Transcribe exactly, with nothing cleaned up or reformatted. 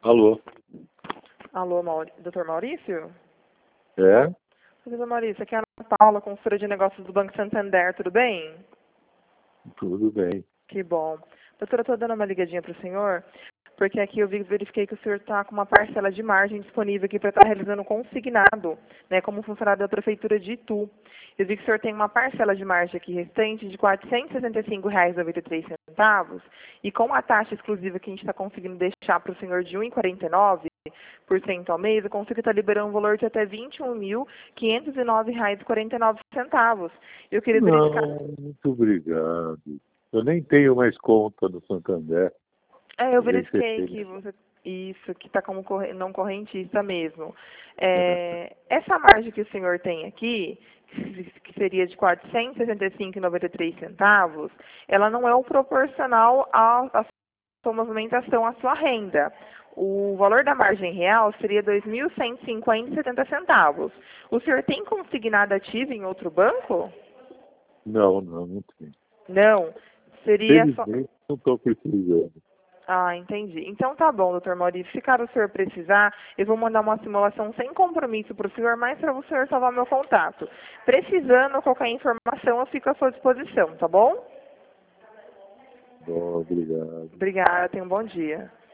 Alô? Alô, Mauri... doutor Maurício? É? doutor Maurício, aqui é a Ana Paula, consultora de negócios do Banco Santander, tudo bem? Tudo bem. Que bom. Doutora, eu estou dando uma ligadinha para o senhor, porque aqui eu vi- verifiquei que o senhor está com uma parcela de margem disponível aqui para estar realizando um consignado, né, como funcionário da Prefeitura de Itu. Eu vi que o senhor tem uma parcela de margem aqui restante de quatrocentos e sessenta e cinco reais e noventa e três centavos, e com a taxa exclusiva que a gente está conseguindo deixar para o senhor de um vírgula quarenta e nove por cento ao mês, eu consigo estar liberando um valor de até vinte e um mil, quinhentos e nove reais e quarenta e nove centavos. Eu queria verificar... Não, muito obrigado. Eu nem tenho mais conta no Santander. É, eu Nem você verifiquei tem. que você... Isso, que está como corre- não correntista mesmo. É, essa margem que o senhor tem aqui, que seria de quatrocentos e sessenta e cinco reais e noventa e três centavos, ela não é o proporcional à, à sua movimentação, à sua renda. O valor da margem real seria dois mil cento e cinquenta reais e setenta centavos. O senhor tem consignado ativo em outro banco? Não, não, não tenho. Não. Seria só... Felizmente, não estou precisando. Ah, entendi. Então tá bom, doutor Maurício. Se caso o senhor precisar, eu vou mandar uma simulação sem compromisso para o senhor, mas para o senhor salvar meu contato. Precisando, qualquer informação, eu fico à sua disposição, tá bom? Bom, obrigado. Obrigada, tenha um bom dia.